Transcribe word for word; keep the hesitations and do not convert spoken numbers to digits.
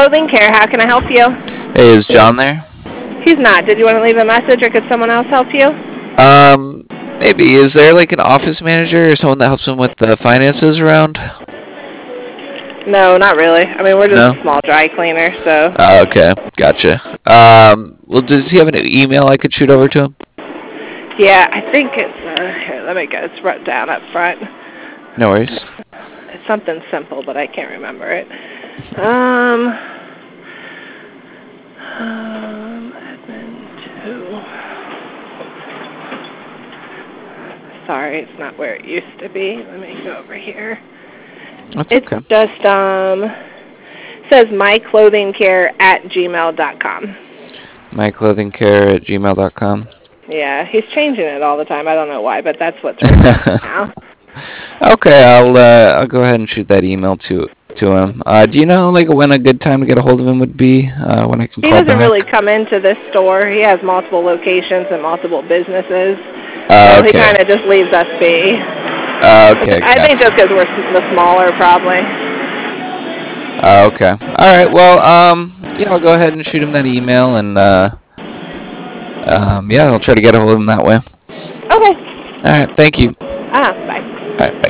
Clothing Care. How can I help you? Hey, is John there? He's not. Did you want to leave a message, or could someone else help you? Um, maybe. Is there like an office manager or someone that helps him with the finances around? No, not really. I mean, we're just No? a small dry cleaner, so. Oh, okay. Gotcha. Um, well, does he have an email I could shoot over to him? Yeah, I think it's, uh, here, let me get it wrote down up front. No worries. It's something simple, but I can't remember it. Um, um, admin two. Sorry, it's not where it used to be. Let me go over here. That's It's okay. just, um, says myclothingcare at gmail dot com. myclothingcare at gmail dot com. Yeah, he's changing it all the time. I don't know why, but that's what's written now. Okay, I'll uh, I'll go ahead and shoot that email to to him. Uh, do you know like when a good time to get a hold of him would be? Uh, when I can He call doesn't back? really come into this store. He has multiple locations and multiple businesses. Uh, So he okay. kind of just leaves us be. Uh, okay. I think Gotcha. just because we're s- the smaller, probably. Uh, okay. All right. Well, um, yeah, I'll go ahead and shoot him that email, and uh, um, yeah, I'll try to get a hold of him that way. Okay. All right. Thank you. Ah, bye. All right. Bye.